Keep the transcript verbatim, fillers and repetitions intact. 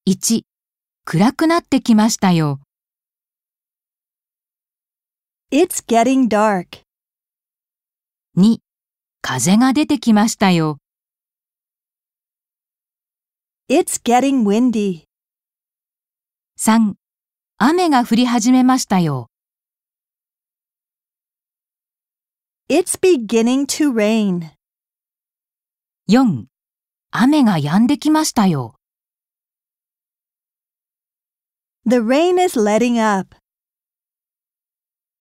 いち、暗くなってきましたよ。 It's getting dark. に、風が出てきましたよ。 It's getting windy. さん、雨が降り始めましたよ。 It's beginning to rain. よん、雨が止んできましたよ。 The rain is letting up.